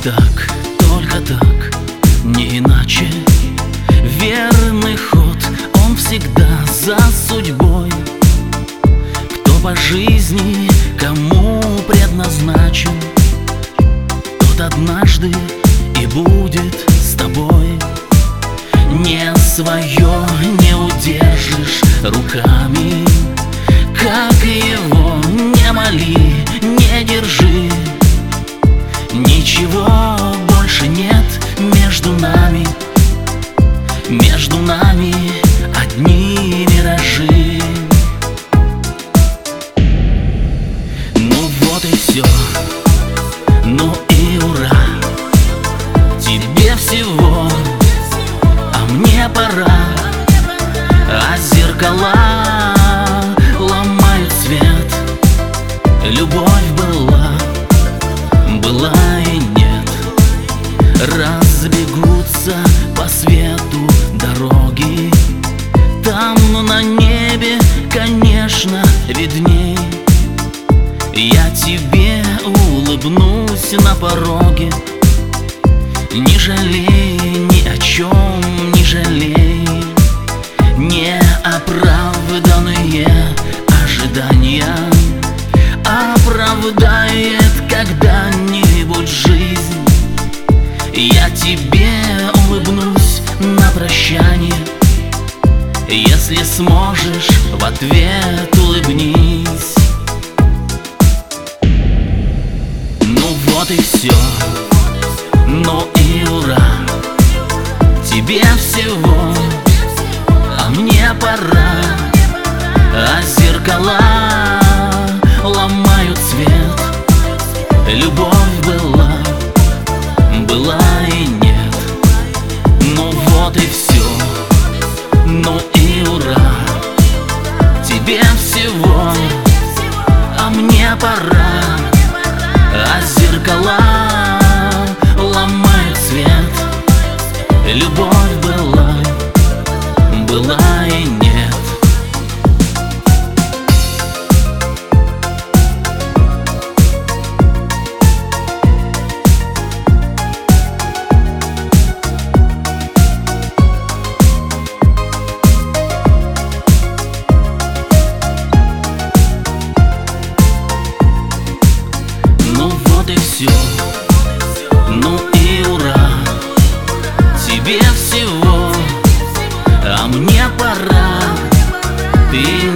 только так, не иначе. Верный ход, он всегда за судьбой. Кто по жизни кому предназначен, тот однажды и будет с тобой. Не свое не удержишь руками, как его не моли, не держи. Ничего больше нет между нами, между нами одни миражи. Ну вот и все, ну и ура. Тебе всего, а мне пора. А зеркала ломают свет. Любовь была и нет. Разбегутся по свету дороги. Там, на небе, конечно, видней. Я тебе улыбнусь на пороге. Не жалей ни о чем, не жалей. Неоправданные ожидания оправдает когда-нибудь жизнь. Я тебе улыбнусь на прощание. Если сможешь, в ответ улыбнись. Ну вот и все, ну и ура. Тебе всего, а мне пора. А зеркала ломают свет. Любовь была и нет. Ну вот и все, ну и ура. Тебе всего, а мне пора. А зеркала ломают свет. Любовь была и нет. Ну вот и все, ну и ура. Тебе всего, а мне пора. Ты